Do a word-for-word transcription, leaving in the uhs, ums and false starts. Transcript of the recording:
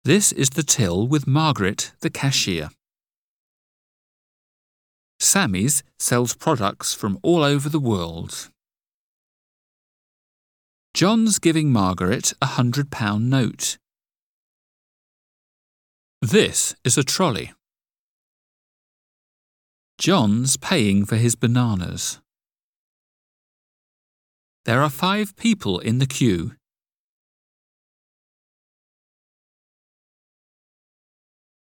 This is the till with Margaret, the cashier. Sammy's sells products from all over the world. John's giving Margaret a hundred pound note. This is a trolley. John's paying for his bananas. There are five people in the queue